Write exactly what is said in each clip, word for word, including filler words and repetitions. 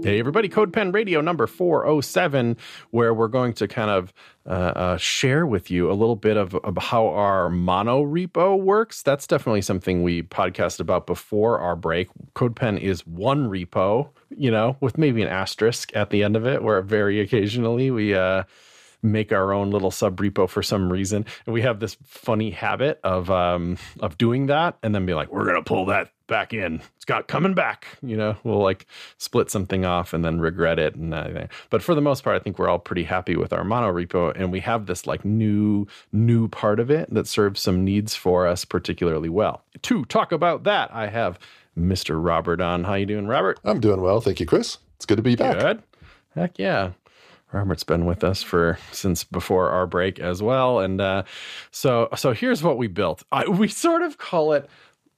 Hey, everybody, CodePen Radio number four oh seven, where we're going to kind of uh, uh, share with you a little bit of, of how our mono repo works. That's definitely something we podcast about before our break. CodePen is one repo, you know, with maybe an asterisk at the end of it, where very occasionally we uh, make our own little sub repo for some reason. And we have this funny habit of um, of doing that and then be like, we're going to pull that back in. It's got coming back. You know, we'll like split something off and then regret it. And uh, but for the most part, I think we're all pretty happy with our mono repo. And we have this like new, new part of it that serves some needs for us particularly well. To talk about that, I have Mister Robert on. How you doing, Robert? I'm doing well. Thank you, Chris. It's good to be back. Good. Heck yeah. Robert's been with us for since before our break as well. And uh, so so here's what we built. I, we sort of call it,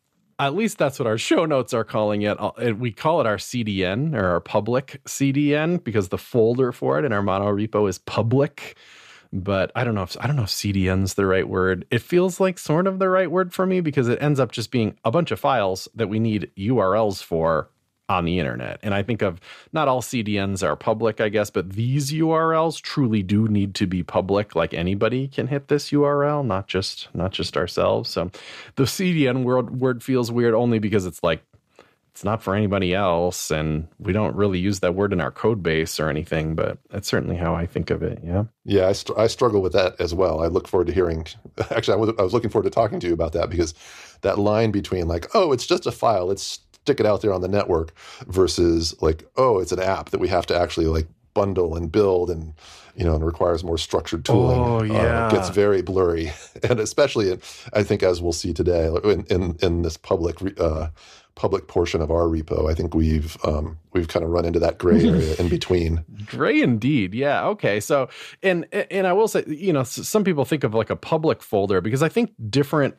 at least that's what our show notes are calling it. We call it our C D N, or our public C D N, because the folder for it in our mono repo is public. But I don't know if I don't know if C D N's the right word. It feels like sort of the right word for me because it ends up just being a bunch of files that we need U R Ls for on the internet. And I think of not all C D Ns are public, I guess, but these U R Ls truly do need to be public. Like anybody can hit this U R L, not just not just ourselves. So the C D N word, word feels weird only because it's like, it's not for anybody else. And we don't really use that word in our code base or anything, but that's certainly how I think of it. Yeah. Yeah. I, st- I struggle with that as well. I look forward to hearing, actually, I was, I was looking forward to talking to you about that, because that line between like, oh, it's just a file, it's stick it out there on the network, versus like, oh, it's an app that we have to actually like bundle and build, and you know, and requires more structured tooling. Oh, yeah. Uh, gets very blurry, and especially in, I think, as we'll see today in in, in this public uh, public portion of our repo, I think we've um, we've kind of run into that gray area in between. Gray indeed, yeah. Okay, so and and I will say, you know, some people think of like a public folder, because I think different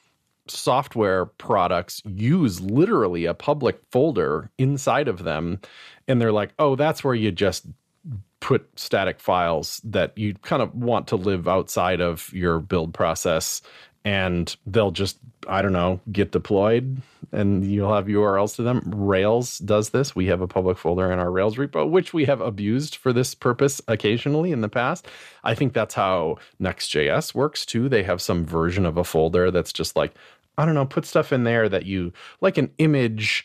software products use literally a public folder inside of them, and they're like, oh, that's where you just put static files that you kind of want to live outside of your build process, and they'll just, I don't know, get deployed and you'll have U R Ls to them. Rails does this. We have a public folder in our Rails repo, which we have abused for this purpose occasionally in the past. I think that's how Next.js works too. They have some version of a folder that's just like, I don't know, put stuff in there that you, like an image.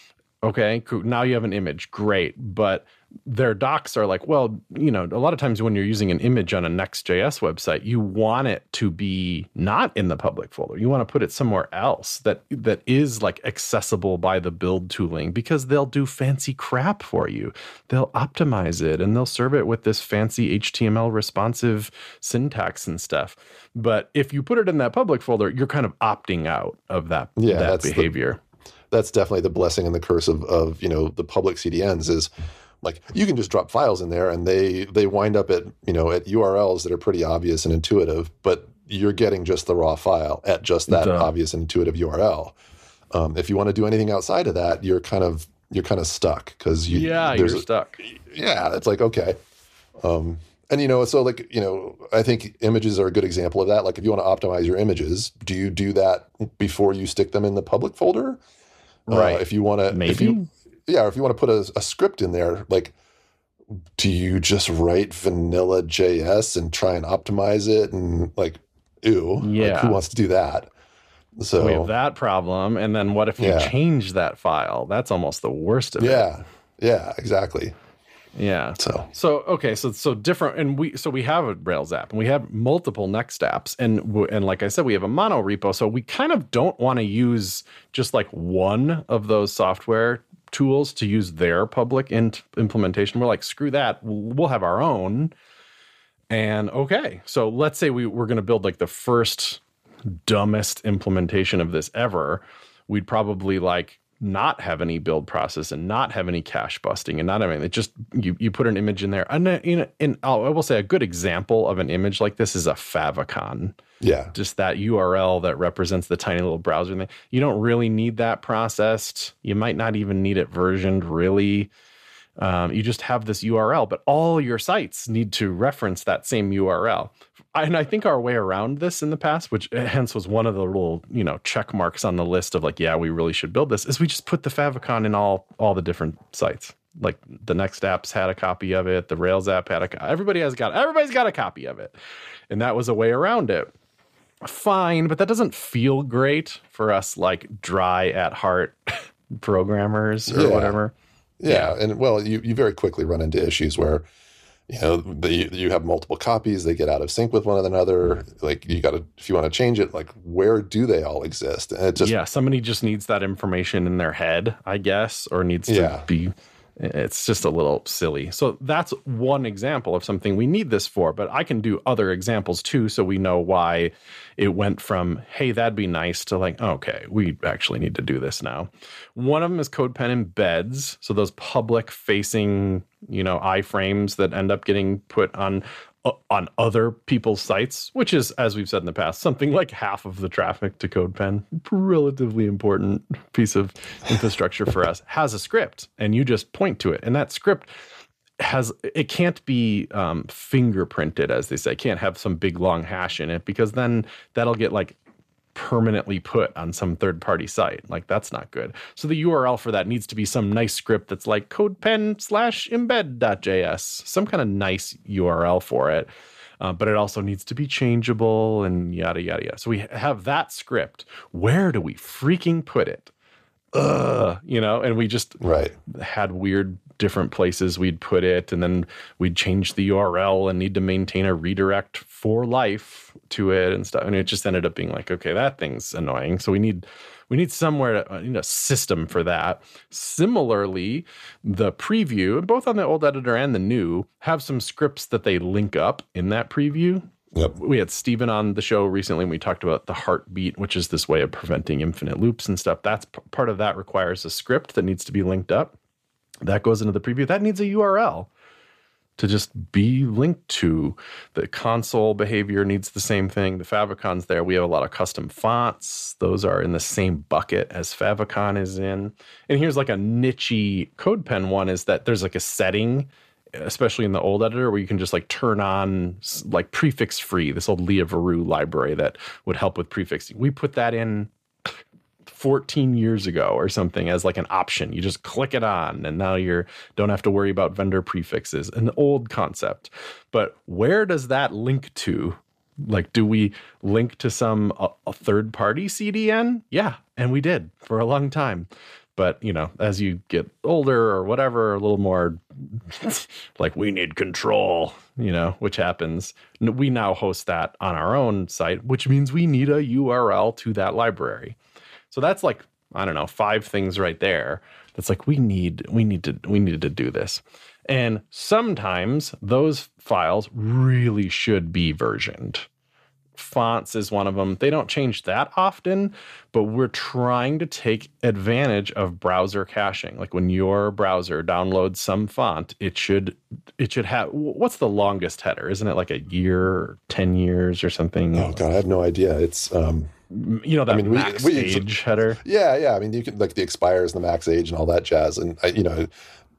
Okay, cool. Now you have an image. Great. But their docs are like, well, you know, a lot of times when you're using an image on a Next.js website, you want it to be not in the public folder. You want to put it somewhere else that that is like accessible by the build tooling, because they'll do fancy crap for you. They'll optimize it and they'll serve it with this fancy H T M L responsive syntax and stuff. But if you put it in that public folder, you're kind of opting out of that, yeah, that that's behavior. The, that's definitely the blessing and the curse of, of, you know, the public C D Ns is, like, you can just drop files in there and they they wind up at, you know, at U R Ls that are pretty obvious and intuitive, but you're getting just the raw file at just that Duh. obvious and intuitive U R L. Um, if you want to do anything outside of that, you're kind of you're kind of stuck, because you yeah you're a, stuck. Yeah, it's like, okay, um, and you know, so like, you know, I think images are a good example of that. Like, if you want to optimize your images, do you do that before you stick them in the public folder? Right. Uh, if you want to, maybe. If you, Yeah, or if you want to put a, a script in there, like, do you just write vanilla J S and try and optimize it? And like, ew, yeah. like, who wants to do that? So we have that problem. And then what if you yeah. change that file? That's almost the worst of yeah. it. Yeah, yeah, exactly. Yeah. So so okay, so so different, and we so we have a Rails app and we have multiple Next apps, and and like I said, we have a mono repo, so we kind of don't want to use just like one of those software tools to use their public in- implementation. We're like, screw that, we'll have our own. And okay, so let's say we we're going to build like the first dumbest implementation of this ever. We'd probably like not have any build process and not have any cache busting and not having it. Just you you put an image in there. And in, in I will say a good example of an image like this is a favicon. Yeah, just that U R L that represents the tiny little browser thing. You don't really need that processed. You might not even need it versioned, really. Um, you just have this U R L, but all your sites need to reference that same U R L. And I think our way around this in the past, which hence was one of the little, you know, check marks on the list of like, yeah, we really should build this, is we just put the favicon in all all the different sites. Like the Next apps had a copy of it. The Rails app had a, everybody has got, everybody's got a copy of it. And that was a way around it. Fine, but that doesn't feel great for us like dry at heart programmers or yeah. whatever. Yeah. yeah. And well, you, you very quickly run into issues where, you know, the, you have multiple copies, they get out of sync with one another. Like you got to, if you want to change it, like where do they all exist? And it just, yeah, somebody just needs that information in their head, I guess, or needs to yeah. be, it's just a little silly. So that's one example of something we need this for, but I can do other examples too. So we know why it went from, hey, that'd be nice to like, okay, we actually need to do this now. One of them is CodePen embeds. So those public facing, you know, iframes that end up getting put on uh, on other people's sites, which is, as we've said in the past, something like half of the traffic to CodePen, relatively important piece of infrastructure for us, has a script, and you just point to it. And that script has, it can't be um, fingerprinted, as they say, can't have some big long hash in it, because then that'll get like permanently put on some third-party site. Like that's not good. So the U R L for that needs to be some nice script that's like codepen slash embed.js, some kind of nice U R L for it. Uh, but it also needs to be changeable and yada, yada, yada. So we have that script. Where do we freaking put it? Ugh, you know, and we just right. had weird different places we'd put it, and then we'd change the U R L and need to maintain a redirect for life to it and stuff. And it just ended up being like, okay, that thing's annoying. So we need we need somewhere to, uh, you know, a system for that. Similarly, the preview, both on the old editor and the new, have some scripts that they link up in that preview. Yep. We had Steven on the show recently, and we talked about the heartbeat, which is this way of preventing infinite loops and stuff. That's p- part of that requires a script that needs to be linked up. That goes into the preview. That needs a U R L to just be linked to. The console behavior needs the same thing. The favicons there, we have a lot of custom fonts. Those are in the same bucket as favicon is in. And here's like a niche-y CodePen one, is that there's like a setting, especially in the old editor, where you can just like turn on like prefix free, this old Leah Veru library that would help with prefixing. We put that in fourteen years ago or something as like an option. You just click it on and now you're don't have to worry about vendor prefixes. An old concept. But where does that link to? Like, do we link to some a, a third party C D N? Yeah, and we did for a long time. But, you know, as you get older or whatever, a little more like we need control, you know, which happens. We now host that on our own site, which means we need a U R L to that library. So that's like, I don't know, five things right there. That's like, we need, we need to, we needed to do this. And sometimes those files really should be versioned. Fonts is one of them. They don't change that often, but we're trying to take advantage of browser caching. Like when your browser downloads some font, it should it should have, what's the longest header? Isn't it like a year or ten years or something? Oh God, I have no idea. It's um you know that I mean, max we, we, age header. Yeah, yeah. I mean, you can like the expires and the max age and all that jazz. And I, you know,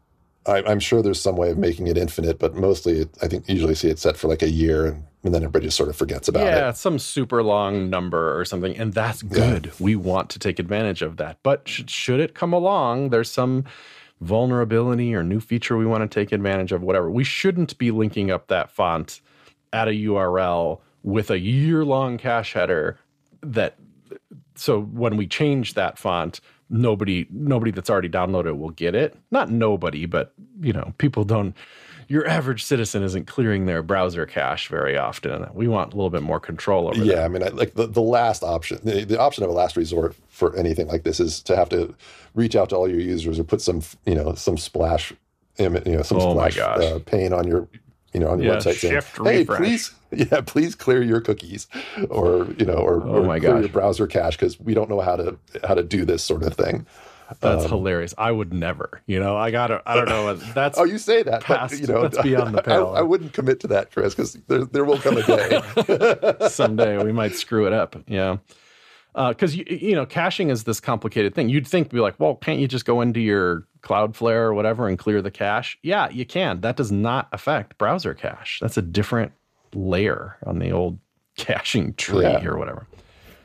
I, I'm sure there's some way of making it infinite, but mostly I think usually see it set for like a year, and, and then everybody just sort of forgets about yeah, it. Yeah, some some super long number or something, and that's good. Yeah. We want to take advantage of that. But sh- should it come along, there's some vulnerability or new feature we want to take advantage of, whatever. We shouldn't be linking up that font at a U R L with a year-long cache header that, so when we change that font, nobody nobody that's already downloaded will get it. Not nobody, but, you know, people don't, your average citizen isn't clearing their browser cache very often. We want a little bit more control over yeah, that. I mean, I, like the, the last option, the, the option of a last resort for anything like this is to have to reach out to all your users or put some, you know, some splash, you know, some oh splash uh, pane on your, you know, on your yeah, website saying, refresh. hey, please, yeah, please clear your cookies, or you know, or, oh or my clear gosh. your browser cache because we don't know how to how to do this sort of thing. That's um, hilarious. I would never, you know, I gotta, I don't know. That's oh, you say that, past, but you know, that's beyond the pale. I, I wouldn't commit to that, Chris, because there, there will come a day. Someday we might screw it up. Yeah. Because, uh, you, you know, caching is this complicated thing. You'd think, be like, well, can't you just go into your Cloudflare or whatever and clear the cache? Yeah, you can. That does not affect browser cache. That's a different layer on the old caching tree yeah. or whatever.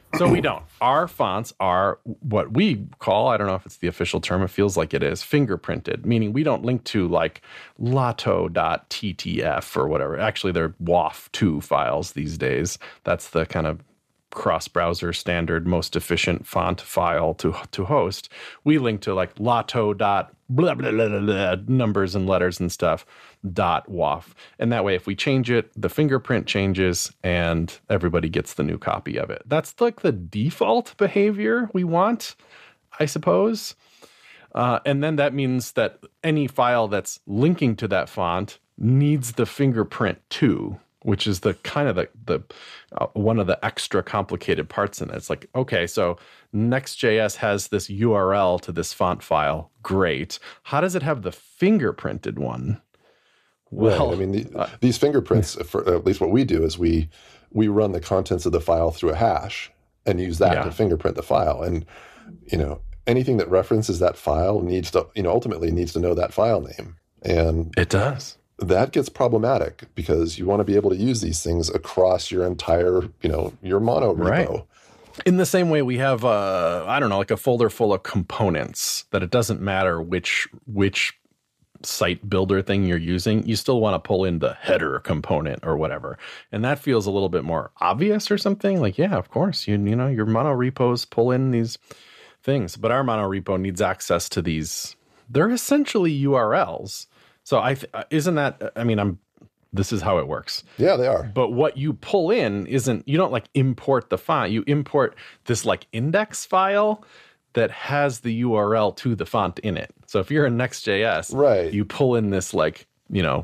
So we don't. Our fonts are what we call, I don't know if it's the official term, it feels like it is, fingerprinted, meaning we don't link to like lato dot t t f or whatever. Actually, they're W A F two files these days. That's the kind of cross-browser standard, most efficient font file to to host. We link to like lato dot blah, blah, blah, blah, blah, numbers and letters and stuff, dot W A F. And that way, if we change it, the fingerprint changes and everybody gets the new copy of it. That's like the default behavior we want, I suppose. Uh, and then that means that any file that's linking to that font needs the fingerprint too, which is the kind of the, the uh, one of the extra complicated parts in it. It's like, okay, so Next.js has this U R L to this font file. Great. How does it have the fingerprinted one? Well, right. I mean, the, uh, these fingerprints, for at least what we do is we we run the contents of the file through a hash and use that yeah. to fingerprint the file. And, you know, anything that references that file needs to, you know, ultimately needs to know that file name. And it does. That gets problematic because you want to be able to use these things across your entire, you know, your mono repo. Right. In the same way we have, uh, I don't know, like a folder full of components that it doesn't matter which which site builder thing you're using, you still want to pull in the header component or whatever. And that feels a little bit more obvious or something. Like, yeah, of course, you you know, your mono repos pull in these things. But our mono repo needs access to these. They're essentially U R Ls. So I th- isn't that, I mean, I'm, this is how it works. Yeah, they are. But what you pull in isn't, you don't like import the font. You import this like index file that has the U R L to the font in it. So if you're in Next.js, right. you pull in this like, you know,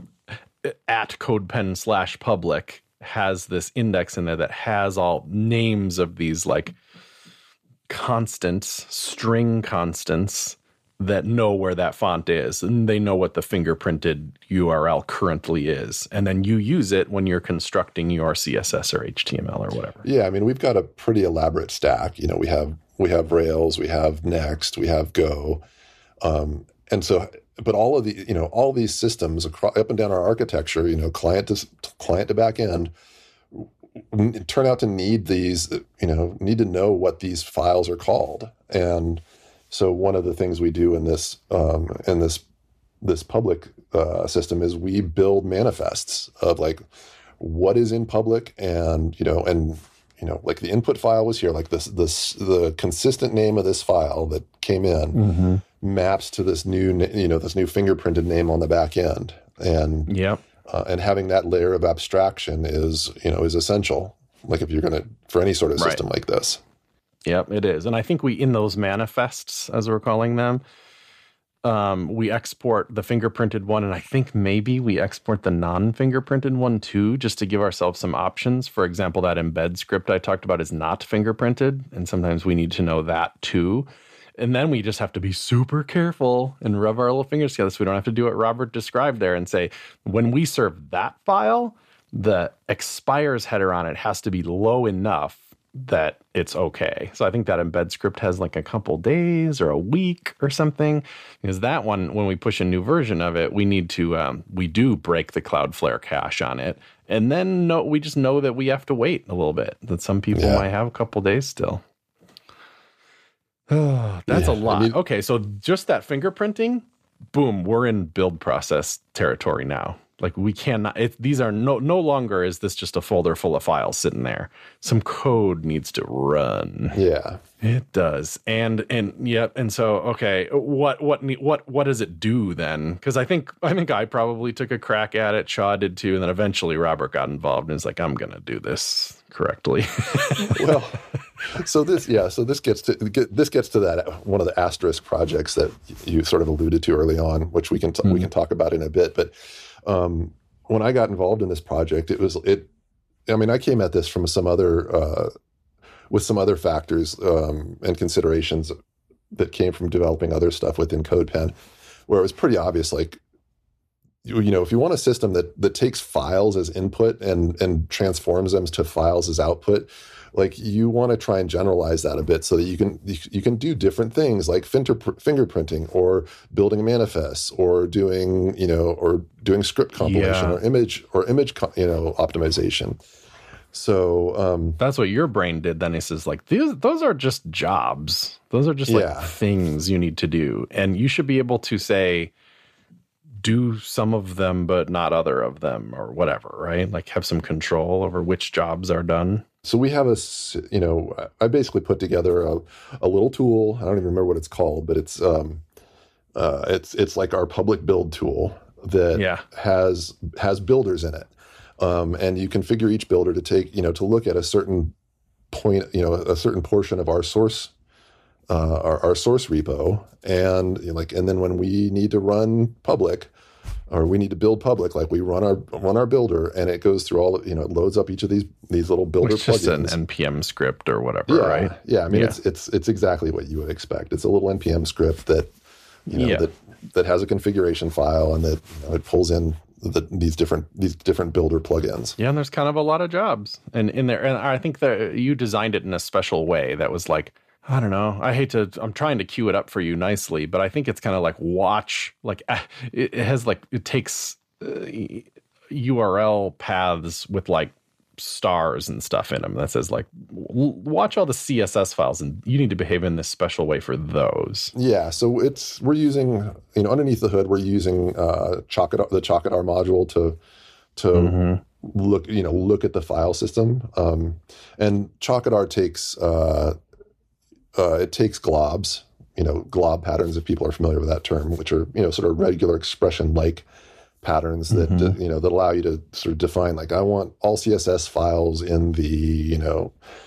at CodePen slash public has this index in there that has all names of these like constants, string constants, that know where that font is, and they know what the fingerprinted U R L currently is. And then you use it when you're constructing your C S S or H T M L or whatever. Yeah, I mean, we've got a pretty elaborate stack. You know, we have we have Rails, we have Next, we have Go. Um, and so, but all of the, you know, all these systems across, up and down our architecture, you know, client to client to back end, turn out to need these, you know, need to know what these files are called. And so one of the things we do in this um, in this this public uh, system is we build manifests of like what is in public, and you know, and you know, like the input file was here, like this this the consistent name of this file that came in mm-hmm. maps to this new you know this new fingerprinted name on the back end, and yeah, uh, and having that layer of abstraction is you know is essential. Like if you're going to for any sort of right. system like this. Yep, it is. And I think we, in those manifests, as we're calling them, um, we export the fingerprinted one. And I think maybe we export the non-fingerprinted one too, just to give ourselves some options. For example, that embed script I talked about is not fingerprinted. And sometimes we need to know that too. And then we just have to be super careful and rub our little fingers together so we don't have to do what Robert described there and say, when we serve that file, the expires header on it has to be low enough that it's okay. So I think that embed script has like a couple days or a week or something, because that one, when we push a new version of it, we need to, um, we do break the Cloudflare cache on it. And then no, we just know that we have to wait a little bit, that some people yeah. might have a couple days still. Oh, that's yeah, a lot. I mean, okay, so just that fingerprinting, boom, we're in build process territory now. Like we cannot, it, these are no, no longer is this just a folder full of files sitting there. Some code needs to run. Yeah, it does. And, and yep. And so, okay, what, what, what, what does it do then? Cause I think, I think I probably took a crack at it. Shaw did too. And then eventually Robert got involved and is like, I'm going to do this correctly. Well, so this, yeah, so this gets to, this gets to that, one of the asterisk projects that you sort of alluded to early on, which we can, t- mm-hmm. we can talk about in a bit, but Um, when I got involved in this project, it was, it, I mean, I came at this from some other, uh, with some other factors um, and considerations that came from developing other stuff within CodePen, where it was pretty obvious, like, you, you know, if you want a system that, that takes files as input and, and transforms them to files as output, like you want to try and generalize that a bit so that you can you, you can do different things like finger, fingerprinting or building manifests or doing you know or doing script compilation yeah. or image or image you know optimization. So um, that's what your brain did. Then it says like, these, those are just jobs. Those are just like yeah. things you need to do. And you should be able to say, do some of them, but not other of them or whatever, right? Like have some control over which jobs are done. So we have a, you know, I basically put together a, a little tool. I don't even remember what it's called, but it's, um, uh, it's, it's like our public build tool that yeah. has, has builders in it. Um, and you configure each builder to take, you know, to look at a certain point, you know, a certain portion of our source, uh, our, our source repo. And you know, like, and then when we need to run public, or we need to build public, like we run our run our builder, and it goes through all, you know, it loads up each of these these little builder it's plugins. Just an N P M script or whatever, yeah, right? Yeah, I mean, yeah. it's it's it's exactly what you would expect. It's a little N P M script that, you know, yeah. that that has a configuration file, and that, you know, it pulls in the, these different these different builder plugins. Yeah, and there's kind of a lot of jobs, and in there, and I think that you designed it in a special way that was like, I don't know. I hate to, I'm trying to cue it up for you nicely, but I think it's kind of like watch, like it, it has like, it takes uh, U R L paths with like stars and stuff in them that says like, watch all the C S S files and you need to behave in this special way for those. Yeah. So it's, we're using, you know, underneath the hood, we're using uh, Chalkadar, the Chalkadar module to, to mm-hmm. look, you know, look at the file system. Um, and Chalkadar takes, uh, Uh, it takes globs, you know, glob patterns, if people are familiar with that term, which are, you know, sort of regular expression-like patterns that, mm-hmm. you know, that allow you to sort of define, like, I want all C S S files in the, you know,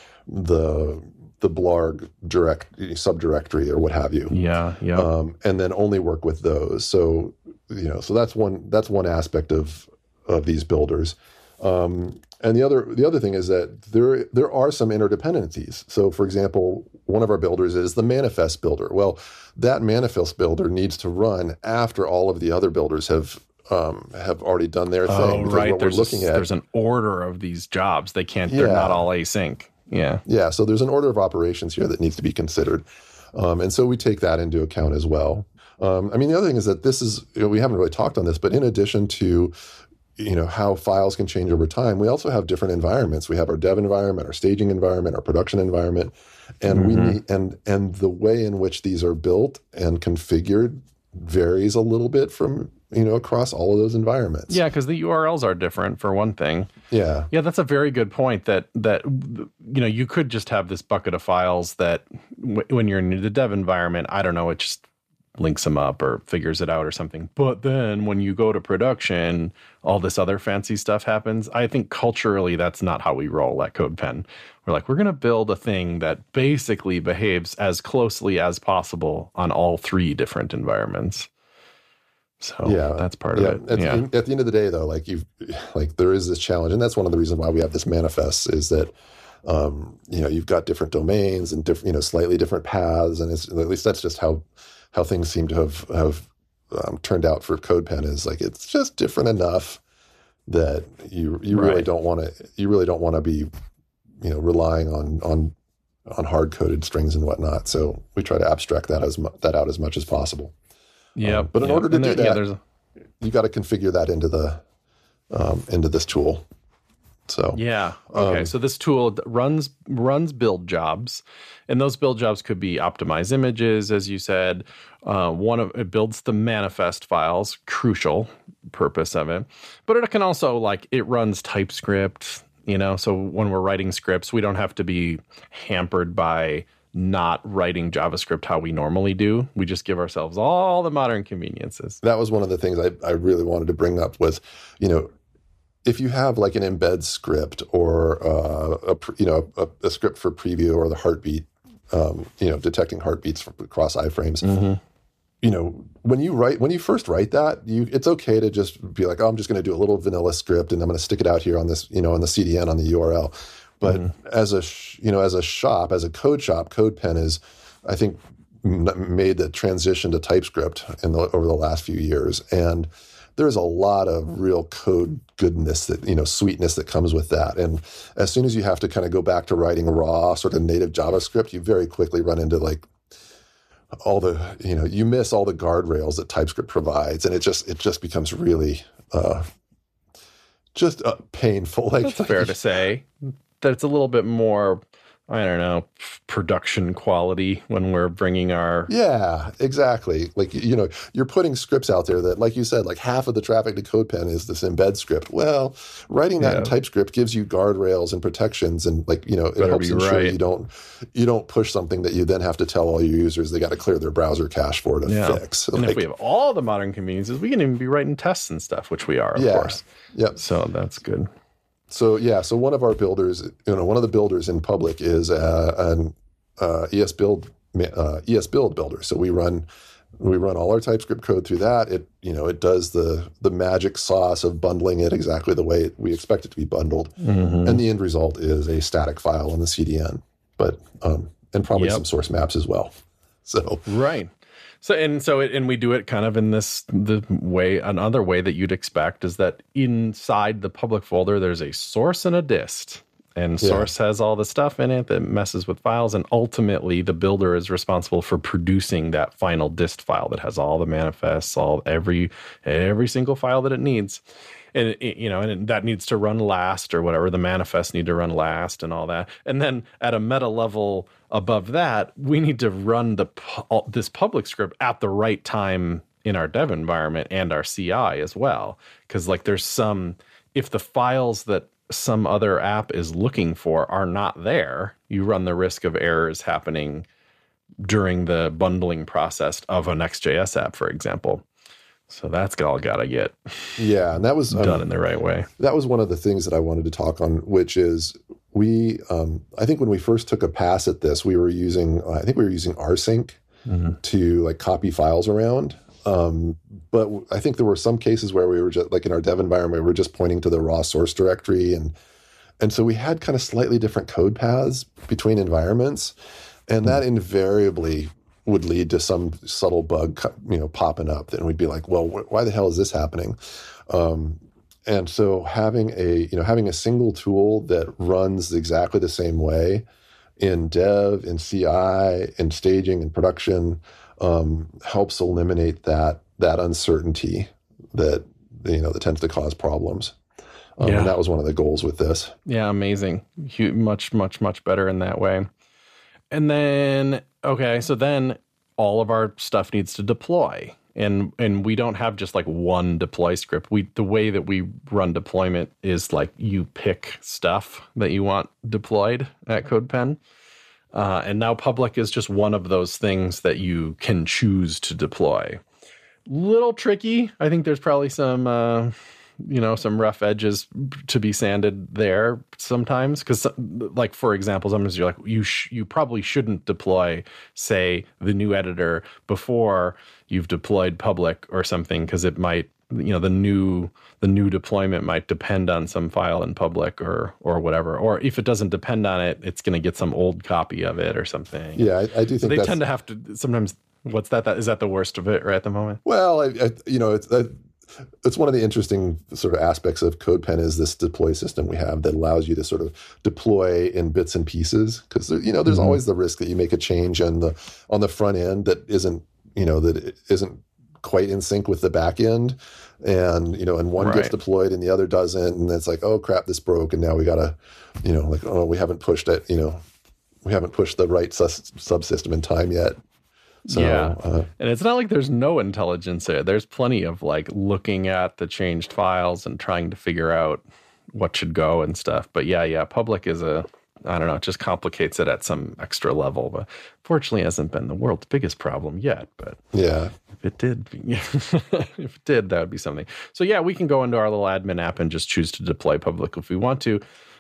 the the Blarg direct subdirectory or what have you. Yeah, yeah. Um, and then only work with those. So, you know, so that's one that's one aspect of of these builders. Um, and the other the other thing is that there there are some interdependencies. So, for example, one of our builders is the manifest builder. Well, that manifest builder needs to run after all of the other builders have um, have already done their oh, thing. Because right. what there's we're looking a, at, there's an order of these jobs. They can't. Yeah. They're not all async. Yeah. Yeah. So there's an order of operations here that needs to be considered, um, and so we take that into account as well. Um, I mean, the other thing is that this is, you know, we haven't really talked on this, but in addition to, you know, how files can change over time, we also have different environments. We have our dev environment, our staging environment, our production environment, and mm-hmm. we need, and and the way in which these are built and configured varies a little bit from, you know, across all of those environments. Yeah, because the U R Ls are different for one thing. Yeah, yeah, that's a very good point. That that you know, you could just have this bucket of files that w- when you're in the dev environment, I don't know, it just links them up or figures it out or something. But then when you go to production, all this other fancy stuff happens. I think culturally, that's not how we roll at CodePen. We're like, we're going to build a thing that basically behaves as closely as possible on all three different environments. So yeah, that's part yeah. of it. At, yeah. the, at the end of the day, though, like you've, like there is this challenge, and that's one of the reasons why we have this manifest is that, um, you know, you've got different domains and different, you know, slightly different paths, and it's, at least that's just how how things seem to have have um, turned out for CodePen is like it's just different enough that you you really right. don't want to you really don't want to be, you know, relying on on on hard coded strings and whatnot. So we try to abstract that as mu- that out as much as possible. Yeah, um, but in yeah. order to and do there, that, yeah, there's a, you got to configure that into the um, into this tool. So yeah, okay. Um, so this tool runs runs build jobs, and those build jobs could be optimize images, as you said. Uh, one of it builds the manifest files, crucial purpose of it. But it can also like it runs TypeScript. You know, so when we're writing scripts, we don't have to be hampered by not writing JavaScript how we normally do. We just give ourselves all the modern conveniences. That was one of the things I, I really wanted to bring up was, you know, if you have like an embed script or uh, a you know a, a script for preview or the heartbeat, um, you know, detecting heartbeats from, across iframes, mm-hmm. you know, when you write when you first write that, you it's okay to just be like, oh, I'm just going to do a little vanilla script and I'm going to stick it out here on this, you know, on the C D N on the U R L. But mm-hmm. as a sh- you know as a shop, as a code shop, CodePen is, I think, m- made the transition to TypeScript in the, over the last few years, and there's a lot of real code goodness that, you know, sweetness that comes with that. And as soon as you have to kind of go back to writing raw sort of native JavaScript, you very quickly run into like all the, you know, you miss all the guardrails that TypeScript provides. And it just, it just becomes really uh, just uh, painful. Like That's fair to say that it's a little bit more, I don't know, production quality when we're bringing our... Yeah, exactly. Like, you know, you're putting scripts out there that, like you said, like half of the traffic to CodePen is this embed script. Well, writing that yeah. in TypeScript gives you guardrails and protections, and like, you know, it Better helps ensure right. you don't you don't push something that you then have to tell all your users they got to clear their browser cache for to yeah. fix. And like, if we have all the modern conveniences, we can even be writing tests and stuff, which we are, of yeah. course. Yep. So that's good. So yeah, so one of our builders, you know, one of the builders in public is uh, an uh, E S build uh, E S build builder. So we run we run all our TypeScript code through that. It you know it does the the magic sauce of bundling it exactly the way we expect it to be bundled, mm-hmm. and the end result is a static file on the C D N, but um, and probably yep. some source maps as well. So right. So and so it, and we do it kind of in this the way another way that you'd expect is that inside the public folder there's a source and a dist, and source yeah. has all the stuff in it that messes with files, and ultimately the builder is responsible for producing that final dist file that has all the manifests, all every every single file that it needs. And, it, you know, and that needs to run last or whatever. The manifests need to run last and all that. And then at a meta level above that, we need to run the this public script at the right time in our dev environment and our C I as well. Because like there's some, if the files that some other app is looking for are not there, you run the risk of errors happening during the bundling process of a Next.js app, for example. So that's all got to get yeah, and that was done um, in the right way. That was one of the things that I wanted to talk on, which is we, um, I think when we first took a pass at this, we were using, I think we were using rsync mm-hmm. to like copy files around. Um, but I think there were some cases where we were just like in our dev environment, we were just pointing to the raw source directory. And, and so we had kind of slightly different code paths between environments, and mm-hmm. that invariably would lead to some subtle bug, you know, popping up. Then we'd be like, well, wh- why the hell is this happening? Um, and so having a, you know, having a single tool that runs exactly the same way in dev, in C I, in staging, in production, um, helps eliminate that, that uncertainty that, you know, that tends to cause problems. Um, yeah. And that was one of the goals with this. Yeah. Amazing. Huge, much, much, much better in that way. And then, okay, so then all of our stuff needs to deploy. And and we don't have just like one deploy script. We the way that we run deployment is like you pick stuff that you want deployed at CodePen. Uh, and now public is just one of those things that you can choose to deploy. Little tricky. I think there's probably some... Uh, you know, some rough edges to be sanded there sometimes. Because, like, for example, sometimes you're like, you sh- you probably shouldn't deploy, say, the new editor before you've deployed public or something, because it might, you know, the new the new deployment might depend on some file in public or or whatever. Or if it doesn't depend on it, it's going to get some old copy of it or something. Yeah, I, I do think so they that's... tend to have to sometimes. What's that? That is that the worst of it right at the moment? Well, I, I, you know, it's. I, It's one of the interesting sort of aspects of CodePen is this deploy system we have that allows you to sort of deploy in bits and pieces, because you know there's mm-hmm. always the risk that you make a change on the on the front end that isn't you know that isn't quite in sync with the back end, and you know and one right. gets deployed and the other doesn't, and it's like, oh crap, this broke, and now we gotta you know like oh we haven't pushed it you know we haven't pushed the right sus- subsystem in time yet. So, yeah, uh, and it's not like there's no intelligence there. There's plenty of like looking at the changed files and trying to figure out what should go and stuff. But yeah, yeah, public is a, I don't know, it just complicates it at some extra level. But fortunately, it hasn't been the world's biggest problem yet. But yeah, if it did, if it did, that would be something. So yeah, we can go into our little admin app and just choose to deploy public if we want to.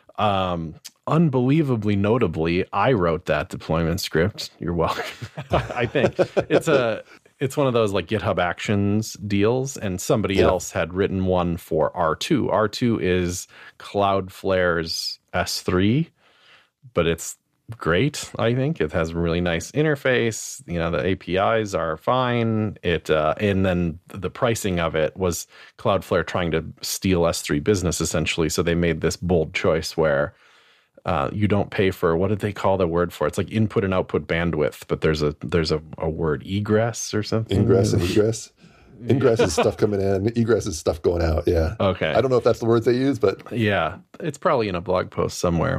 Um, unbelievably notably, I wrote that deployment script. You're welcome. I think it's a, it's one of those like GitHub Actions deals, and somebody yeah. else had written one for R two. R two is Cloudflare's S three, but it's great. I think it has a really nice interface. You know, the A P Is are fine. It uh, and then the pricing of it was Cloudflare trying to steal S three business essentially. So they made this bold choice where uh, you don't pay for, what did they call the word for it? It's like input and output bandwidth, but there's a there's a, a word egress or something. Ingress and egress. Ingress is stuff coming in, egress is stuff going out. Yeah. Okay. I don't know if that's the words they use, but yeah, it's probably in a blog post somewhere.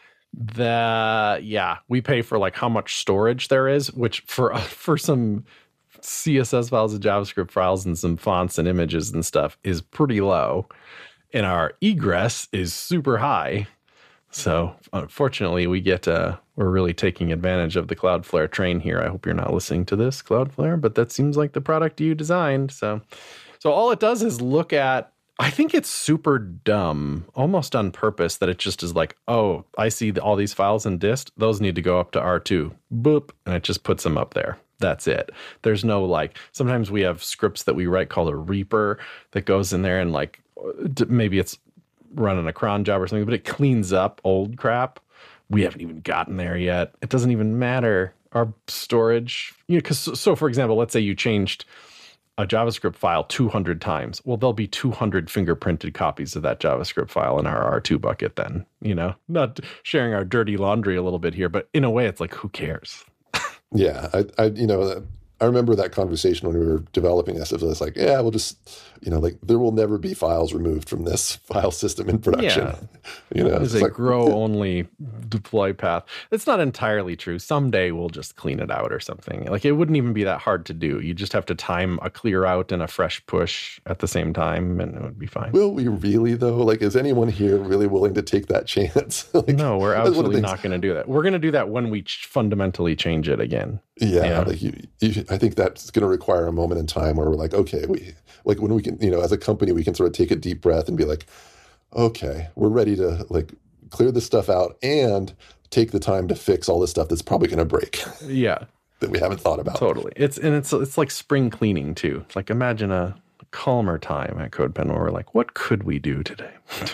That yeah, we pay for like how much storage there is, which for for some C S S files and JavaScript files and some fonts and images and stuff is pretty low, and our egress is super high. So unfortunately, we get uh, we're really taking advantage of the Cloudflare train here. I hope you're not listening to this, Cloudflare, but that seems like the product you designed. So, so all it does is look at. I think it's super dumb, almost on purpose, that it just is like, oh, I see the, all these files in dist. Those need to go up to R two. Boop. And it just puts them up there. That's it. There's no like, sometimes we have scripts that we write called a Reaper that goes in there and like, maybe it's running a cron job or something, but it cleans up old crap. We haven't even gotten there yet. It doesn't even matter. Our storage, you know, because so for example, let's say you changed a JavaScript file two hundred times. Well, there'll be two hundred fingerprinted copies of that JavaScript file in our R two bucket then, you know, not sharing our dirty laundry a little bit here, but in a way it's like, who cares? Yeah. I, I you know, I remember that conversation when we were developing this. It was like, yeah, we'll just, you know, like there will never be files removed from this file system in production. Yeah. You know, it's a like, grow only deploy path. It's not entirely true. Someday we'll just clean it out or something. Like it wouldn't even be that hard to do. You just have to time a clear out and a fresh push at the same time, and it would be fine. Will we really though? Like, is anyone here really willing to take that chance? Like, no, we're absolutely not going to do that. We're going to do that when we ch- fundamentally change it again. Yeah, yeah. like you, you, I think that's going to require a moment in time where we're like, okay, we like when we can, you know, as a company, we can sort of take a deep breath and be like, okay, we're ready to like clear this stuff out and take the time to fix all this stuff that's probably going to break. Yeah, that we haven't thought about. Totally. It's and it's it's like spring cleaning too. It's like imagine a calmer time at CodePen where we're like, what could we do today?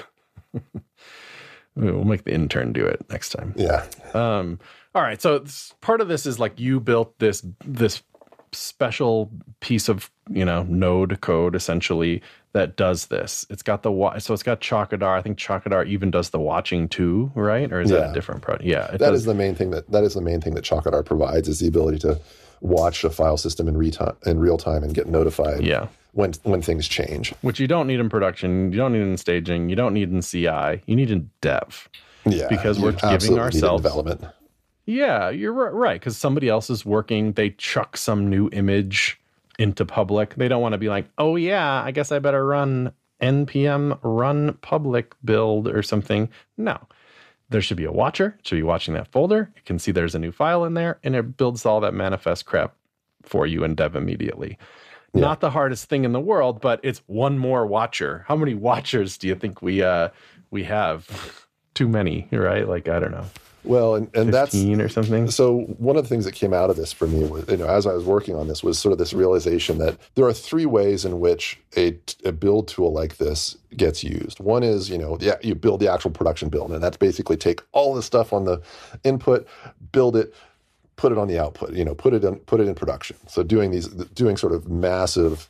We'll make the intern do it next time. Yeah. Um. All right. So part of this is like you built this this special piece of, you know, node code essentially that does this. It's got the wa- so it's got Chakadar. I think Chakadar even does the watching too, right? Or is yeah. that a different product? Yeah. That does. is the main thing that that is the main thing that Chakadar provides is the ability to watch a file system in, re- in real time and get notified. Yeah. When when things change. Which you don't need in production, you don't need in staging, you don't need in C I, you need in dev. Yeah. Because we're giving ourselves development. Yeah, you're right. Because somebody else is working, they chuck some new image into public. They don't want to be like, oh yeah, I guess I better run N P M run public build or something. No. There should be a watcher, it should be watching that folder. You can see there's a new file in there, and it builds all that manifest crap for you in dev immediately. Yeah. Not the hardest thing in the world, but it's one more watcher. How many watchers do you think we uh, we have? Too many, right? Like, I don't know. Well, and, and that's or something. So one of the things that came out of this for me was, you know, as I was working on this was sort of this realization that there are three ways in which a, a build tool like this gets used. One is, you know, yeah, you build the actual production build, and that's basically take all the stuff on the input, build it, put it on the output, you know, put it in, put it in production. So doing these, doing sort of massive,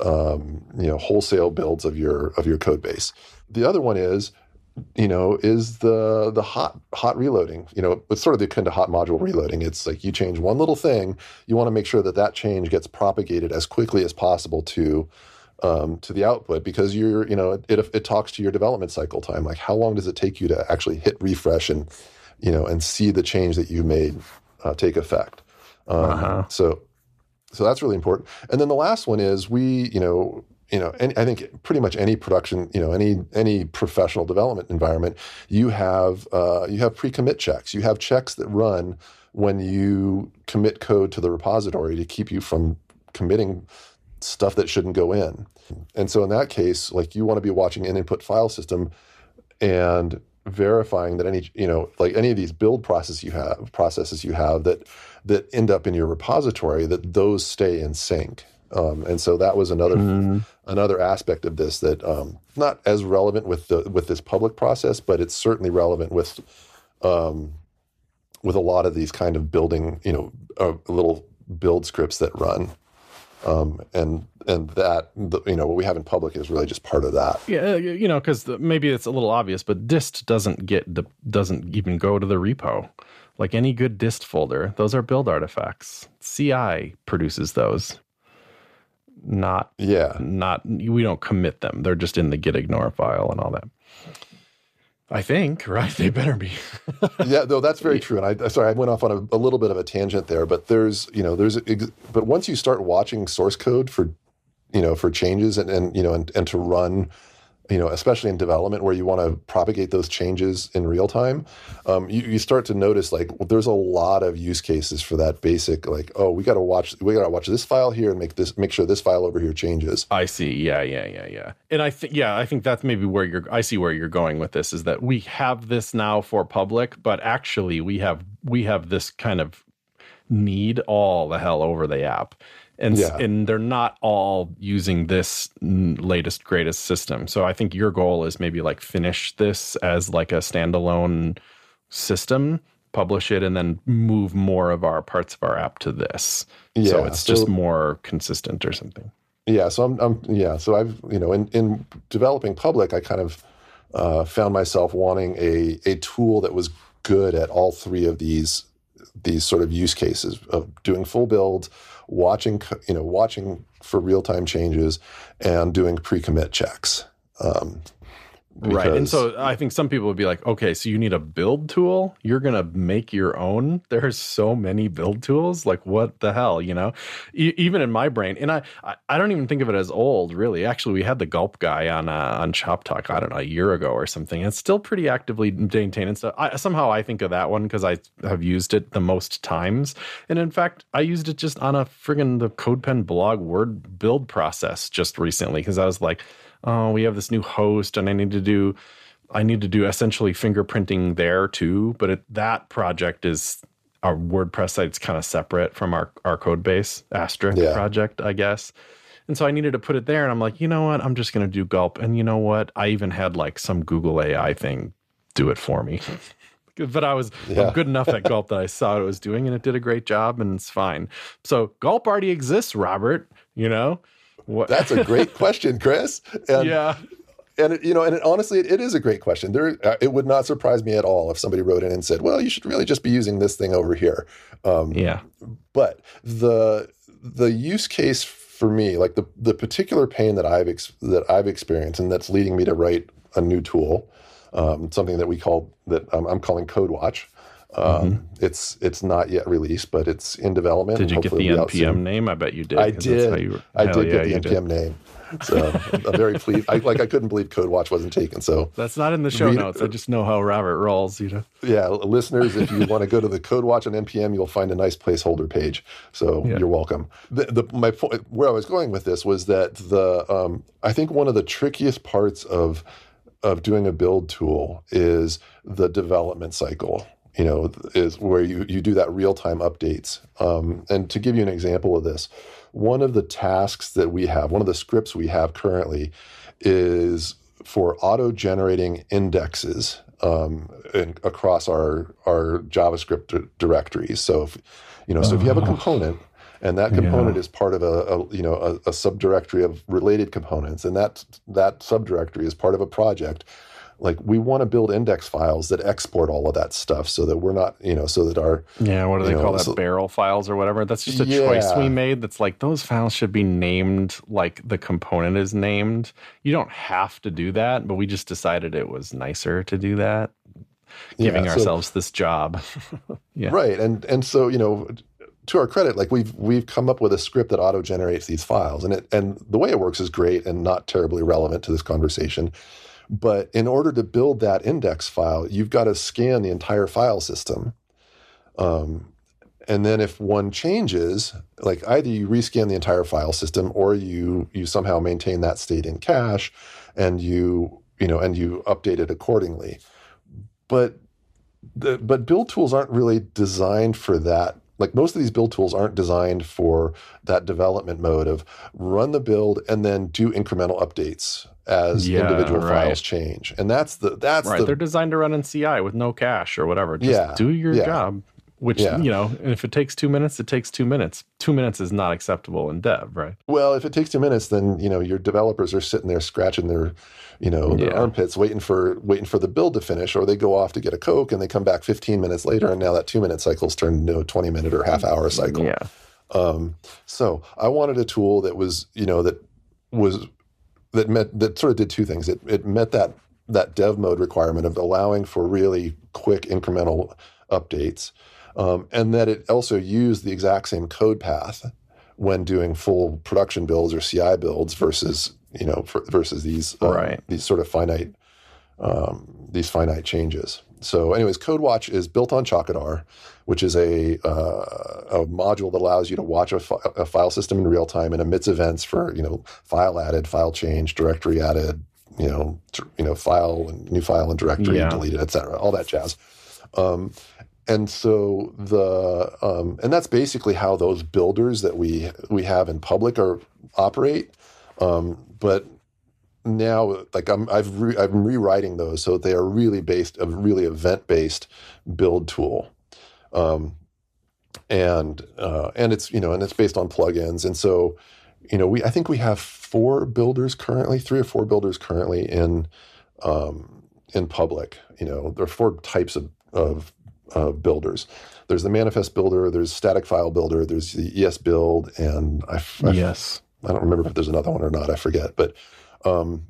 um, you know, wholesale builds of your of your code base. The other one is, you know, is the the hot hot reloading. You know, it's sort of the kind of hot module reloading. It's like you change one little thing, you want to make sure that that change gets propagated as quickly as possible to um, to the output, because you're, you know, it it talks to your development cycle time. Like, how long does it take you to actually hit refresh and, you know, and see the change that you made uh, take effect? Um, uh-huh. So, so that's really important. And then the last one is we, you know. You know, any, I think pretty much any production, you know, any any professional development environment, you have uh, you have pre-commit checks. You have checks that run when you commit code to the repository to keep you from committing stuff that shouldn't go in. And so in that case, like, you want to be watching an input file system and verifying that any, you know, like any of these build process you have processes you have that that end up in your repository, that those stay in sync. Um, and so that was another mm-hmm. another aspect of this that um, not as relevant with the with this public process, but it's certainly relevant with um, with a lot of these kind of building, you know, uh, little build scripts that run, um, and and that the, you know, what we have in public is really just part of that. Yeah, you know, because maybe it's a little obvious, but dist doesn't get the doesn't even go to the repo. Like any good dist folder, those are build artifacts. C I produces those. not yeah, not we don't commit them. They're just in the git ignore file and all that. I think, right? They better be. yeah, no, that's very true. And I, sorry, I went off on a, a little bit of a tangent there, but there's, you know, there's, but once you start watching source code for, you know, for changes and, and you know, and, and to run, you know, especially in development where you want to propagate those changes in real time, um, you, you start to notice like well, there's a lot of use cases for that basic, like, oh, we got to watch, we got to watch this file here and make this, make sure this file over here changes. I see. Yeah, yeah, yeah, yeah. And I think, yeah, I think that's maybe where you're, I see where you're going with this is that we have this now for public, but actually we have, we have this kind of need all the hell over the app. And, yeah. and they're not all using this latest, greatest system. So I think your goal is maybe like finish this as like a standalone system, publish it, and then move more of our parts of our app to this. Yeah, so it's so, just more consistent or something. Yeah. So I'm, I'm yeah. So I've, you know, in, in developing public, I kind of uh, found myself wanting a, a tool that was good at all three of these, these sort of use cases of doing full build, watching, you know, watching for real-time changes and doing pre-commit checks. Um, right. And so I think some people would be like, okay, so you need a build tool. You're going to make your own. There's so many build tools. Like what the hell, you know, e- even in my brain. And I, I, I don't even think of it as old, really. Actually, we had the Gulp guy on, uh, on Shop Talk, I don't know, a year ago or something. It's still pretty actively maintained and stuff. I, somehow I think of that one because I have used it the most times. And in fact, I used it just on a friggin' the CodePen blog word build process just recently because I was like, oh, we have this new host and I need to do, I need to do essentially fingerprinting there too. But it, that project is, our WordPress site's kind of separate from our, our code base asterisk yeah. project, I guess. And so I needed to put it there and I'm like, you know what? I'm just going to do Gulp. And you know what? I even had like some Google A I thing do it for me. But I was yeah. good enough at Gulp that I saw what it was doing and it did a great job and it's fine. So Gulp already exists, Robert, you know? What? That's a great question, Chris. And, yeah. And, it, you know, and it, honestly, it, it is a great question. There, uh, it would not surprise me at all if somebody wrote in and said, well, you should really just be using this thing over here. Um, yeah. But the the use case for me, like the, the particular pain that I've ex- that I've experienced and that's leading me to write a new tool, um, something that we call, that um, I'm calling CodeWatch. Um, mm-hmm. It's it's not yet released, but it's in development. Did you get the N P M name? I bet you did. I did. You, I did yeah, get the N P M did. name. So I'm very pleased. I, like I couldn't believe CodeWatch wasn't taken. So that's not in the show read, notes. I just know how Robert rolls. You know. Yeah, listeners, if you want to go to the CodeWatch on N P M, you'll find a nice placeholder page. So yeah. you're welcome. The, the my point, where I was going with this was that the um, I think one of the trickiest parts of of doing a build tool is the development cycle. You know, is where you, you do that real-time updates. Um, and to give you an example of this, one of the tasks that we have, one of the scripts we have currently is for auto-generating indexes um, in, across our, our JavaScript d- directories. So, if, you know, so if you have a component and that component yeah. is part of a, a you know, a, a subdirectory of related components, and that that subdirectory is part of a project, like we want to build index files that export all of that stuff so that we're not, you know, so that our... Yeah, what do they know, call that? So, barrel files or whatever? That's just a yeah. choice we made that's like, those files should be named like the component is named. You don't have to do that, but we just decided it was nicer to do that, giving yeah, so, ourselves this job. yeah. Right, and and so, you know... To our credit, like we've we've come up with a script that auto generates these files, and it and the way it works is great and not terribly relevant to this conversation. But in order to build that index file, you've got to scan the entire file system, um, and then if one changes, like either you rescan the entire file system or you you somehow maintain that state in cache, and you you know and you update it accordingly. But the, but build tools aren't really designed for that. Like most of these build tools aren't designed for that development mode of run the build and then do incremental updates as yeah, individual right. files change. And that's the that's right. the, They're designed to run in C I with no cache or whatever. Just yeah, do your yeah. job. Which, yeah. you know, if it takes two minutes, it takes two minutes. Two minutes is not acceptable in dev, right? Well, if it takes two minutes, then, you know, your developers are sitting there scratching their, you know, their yeah. armpits, waiting for waiting for the build to finish, or they go off to get a Coke and they come back fifteen minutes later, and now that two-minute cycle's turned into a twenty-minute or half-hour cycle. Yeah. Um, so I wanted a tool that was, you know, that was that met that sort of did two things. It it met that that dev mode requirement of allowing for really quick incremental updates, um, and that it also used the exact same code path when doing full production builds or C I builds versus you know for, versus these um, right. these sort of finite um, these finite changes. So, anyways, CodeWatch is built on Chakadar, which is a uh, a module that allows you to watch a, fi- a file system in real time and emits events for you know file added, file change, directory added, you know tr- you know file and new file and directory yeah. deleted, et cetera. All that jazz. Um, and so the um, and that's basically how those builders that we we have in public are operate, um, but. Now, like I'm, I've re, I'm rewriting those so they are really based, a really event-based build tool, um, and uh, and it's you know and it's based on plugins, and so you know we I think we have four builders currently, three or four builders currently in um, in public. You know there are four types of of uh, builders. There's the manifest builder, there's static file builder, there's the E S build, and I, I yes I don't remember if there's another one or not. I forget, but. Um,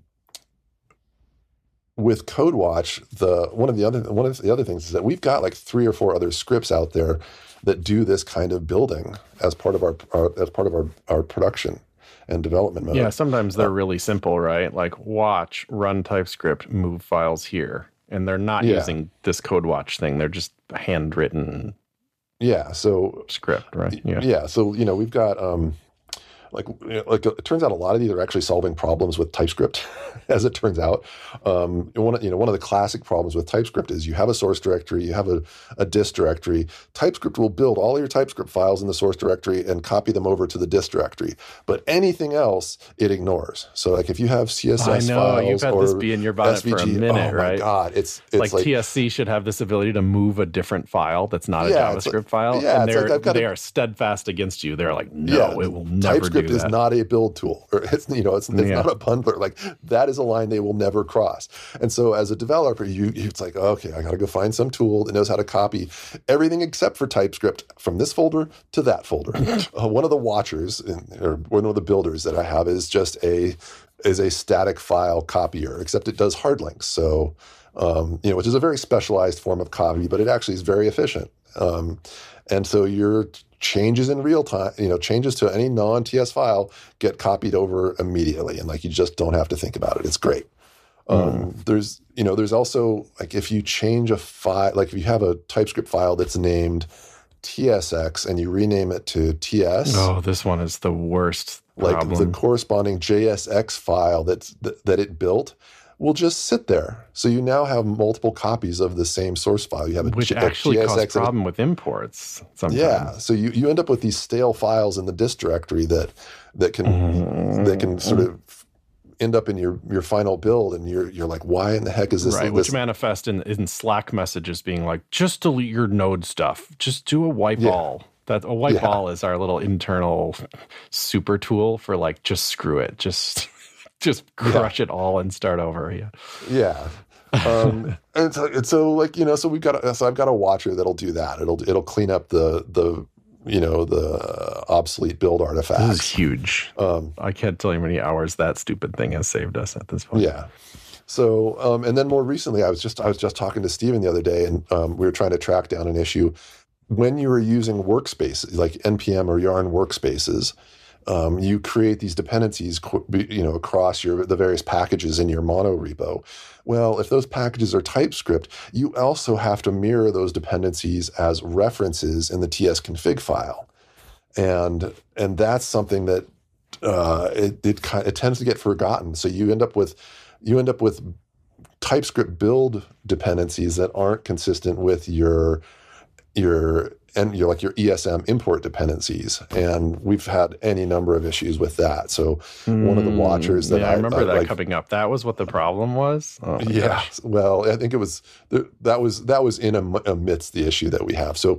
with CodeWatch, the one of the other one of the other things is that we've got like three or four other scripts out there that do this kind of building as part of our, our as part of our, our production and development mode. Yeah, sometimes they're uh, really simple, right? Like watch, run TypeScript, move files here, and they're not yeah. using this CodeWatch thing. They're just handwritten. Yeah. So script, right? Yeah. Yeah. So you know we've got. Um, Like, like it turns out a lot of these are actually solving problems with TypeScript, as it turns out. Um, one, you know, one of the classic problems with TypeScript is you have a source directory, you have a, a dist directory. TypeScript will build all your TypeScript files in the source directory and copy them over to the dist directory. But anything else, it ignores. So, like if you have C S S I know, files you've had or this be in your bonnet S V G, for a minute, oh my right? God, it's, it's like, like T S C should have this ability to move a different file that's not a yeah, JavaScript like, file, yeah, and they're like they a, are steadfast against you. They're like, no, yeah, it will never TypeScript do that. is not a build tool, or it's you know it's, it's yeah. not a bundler. Like that is a line they will never cross. And so as a developer, you it's like okay, I got to go find some tool that knows how to copy everything except for TypeScript from this folder to that folder. uh, one of the watchers in, or one of the builders that I have is just a is a static file copier, except it does hard links. So um, you know, which is a very specialized form of copy, but it actually is very efficient. Um, and so your changes in real time, you know, changes to any non-T S file get copied over immediately. And like, you just don't have to think about it. It's great. Mm. Um, there's, you know, there's also like, if you change a file, like if you have a TypeScript file that's named T S X and you rename it to T S. Oh, this one is the worst like problem. The corresponding J S X file that's, that, that it built will just sit there. So you now have multiple copies of the same source file. You have a Which G- actually a causes problem with imports sometimes. Yeah. So you, you end up with these stale files in the dist directory that that can mm-hmm. that can sort of end up in your, your final build, and you're you're like, why in the heck is this? Right, this? Which manifest in, in Slack messages being like, just delete your node stuff. Just do a wipe Yeah. all. That a wipe Yeah. all is our little internal super tool for like, just screw it. Just just crush yeah. it all and start over. Yeah. Yeah. Um, and, so, and so like, you know, so we've got, a, so I've got a watcher that'll do that. It'll, it'll clean up the, the, you know, the obsolete build artifacts. This is huge. Um, I can't tell you how many hours that stupid thing has saved us at this point. Yeah. So, um, and then more recently, I was just, I was just talking to Steven the other day, and um, we were trying to track down an issue. When you were using workspaces, like N P M or Yarn workspaces, Um, you create these dependencies, you know, across your the various packages in your mono repo. Well, if those packages are TypeScript, you also have to mirror those dependencies as references in the tsconfig file, and and that's something that uh, it it, it tends to get forgotten. So you end up with you end up with TypeScript build dependencies that aren't consistent with your your and you're like your E S M import dependencies, and we've had any number of issues with that. So mm, one of the watchers that yeah, I, I remember I, that like, coming up. That was what the problem was. Oh my yeah, gosh. well, I think it was that was that was in amidst the issue that we have. So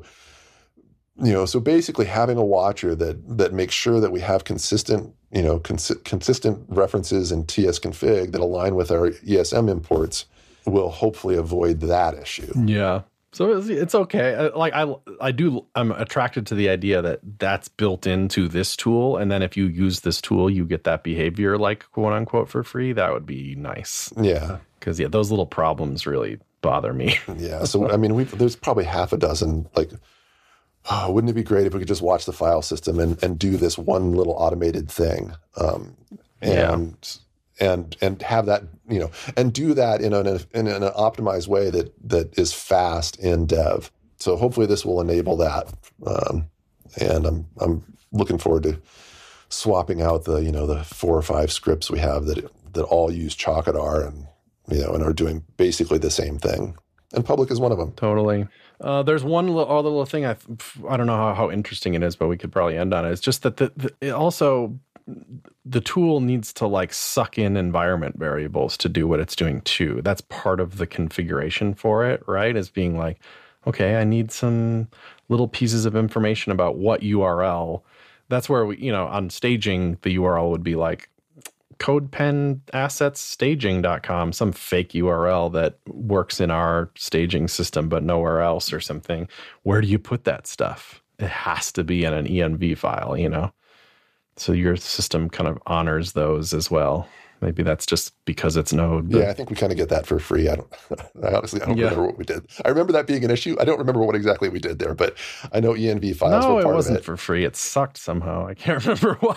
you know, so basically having a watcher that that makes sure that we have consistent, you know, cons- consistent references in tsconfig that align with our E S M imports will hopefully avoid that issue. Yeah. So it's, it's okay. I- Like I, I do. I'm attracted to the idea that that's built into this tool, and then if you use this tool, you get that behavior, like quote unquote, for free. That would be nice. Yeah, because yeah, those little problems really bother me. Yeah. So I mean, we there's probably half a dozen. Like, oh, wouldn't it be great if we could just watch the file system and and do this one little automated thing, um, and yeah. and and have that, you know, and do that in an in an optimized way that that is fast in dev. So hopefully this will enable that, um, and I'm I'm looking forward to swapping out the you know the four or five scripts we have that that all use Chakadar and you know and are doing basically the same thing. And Public is one of them. Totally. Uh, there's one little, other little thing. I I don't know how, how interesting it is, but we could probably end on it. It's just that the, the it also the tool needs to like suck in environment variables to do what it's doing too. That's part of the configuration for it, right? Is being like, okay, I need some little pieces of information about what U R L. That's where we, you know, on staging, the U R L would be like CodePen assets staging dot com, some fake U R L that works in our staging system, but nowhere else or something. Where do you put that stuff? It has to be in an E N V file, you know? So your system kind of honors those as well. Maybe that's just because it's Node. But... Yeah, I think we kind of get that for free. I don't. I honestly, I don't yeah. remember what we did. I remember that being an issue. I don't remember what exactly we did there, but I know E N V files no, were part it wasn't of it. for free. It sucked somehow. I can't remember why.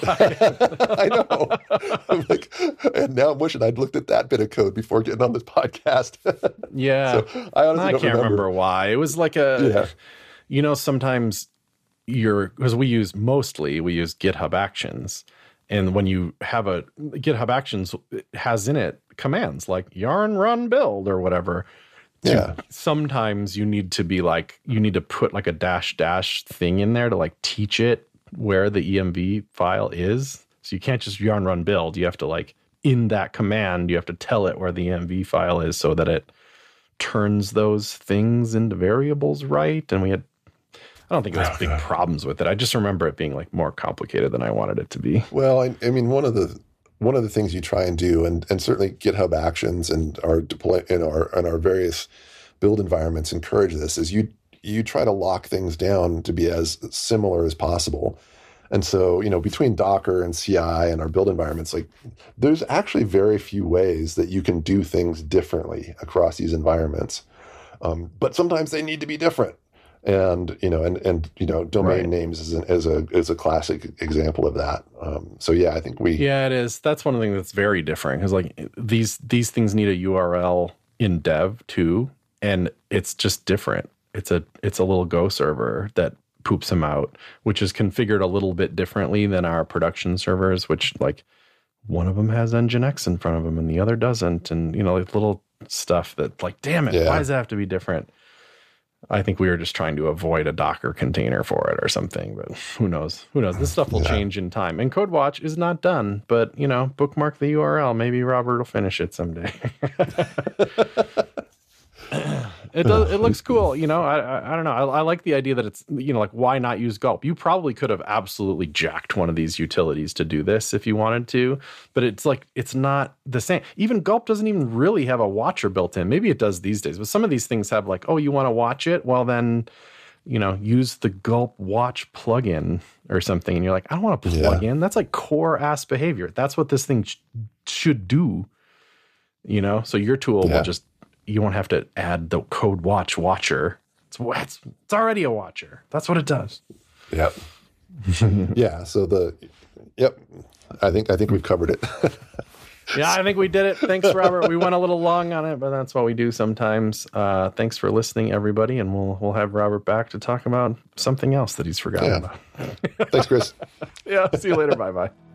I know. I'm like, and now I'm wishing I'd looked at that bit of code before getting on this podcast. Yeah, so I honestly I don't can't remember. remember why. It was like a, yeah. you know, sometimes you're because we use mostly we use GitHub Actions. And when you have a GitHub Actions, it has in it commands like yarn run build or whatever. Yeah. Sometimes you need to be like, you need to put like a dash dash thing in there to like teach it where the E M V file is. So you can't just yarn run build. You have to like, in that command, you have to tell it where the E M V file is so that it turns those things into variables right. And we had I don't think it was oh, big God. problems with it. I just remember it being like more complicated than I wanted it to be. Well, I, I mean, one of the one of the things you try and do, and, and certainly GitHub Actions and our deploy in our and our various build environments encourage this, is you you try to lock things down to be as similar as possible. And so, you know, between Docker and C I and our build environments, like there's actually very few ways that you can do things differently across these environments. Um, but sometimes they need to be different. And, you know, and, and, you know, domain right. names is, an, is a, is a classic example of that. Um, so yeah, I think we, yeah, it is. That's one thing that's very different because like these, these things need a U R L in dev too. And it's just different. It's a, it's a little Go server that poops them out, which is configured a little bit differently than our production servers, which like one of them has Nginx in front of them and the other doesn't. And, you know, like little stuff that like, damn it, yeah. why does it have to be different? I think we were just trying to avoid a Docker container for it or something, but who knows? Who knows? This stuff will yeah. change in time. And CodeWatch is not done, but, you know, bookmark the U R L. Maybe Robert will finish it someday. It does. It looks cool. You know, I I, I don't know. I, I like the idea that it's, you know, like, why not use Gulp? You probably could have absolutely jacked one of these utilities to do this if you wanted to, but it's like, it's not the same. Even Gulp doesn't even really have a watcher built in. Maybe it does these days, but some of these things have like, oh, you want to watch it? Well, then, you know, use the Gulp watch plugin or something. And you're like, I don't want to plug yeah. in. That's like core ass behavior. That's what this thing sh- should do. You know, so your tool yeah. will just, you won't have to add the CodeWatch watcher. It's, it's it's already a watcher. That's what it does. Yep. yeah. So the yep. I think I think we've covered it. Yeah, I think we did it. Thanks, Robert. We went a little long on it, but that's what we do sometimes. Uh, thanks for listening, everybody, and we'll we'll have Robert back to talk about something else that he's forgotten yeah. about. Thanks, Chris. Yeah. See you later. Bye bye.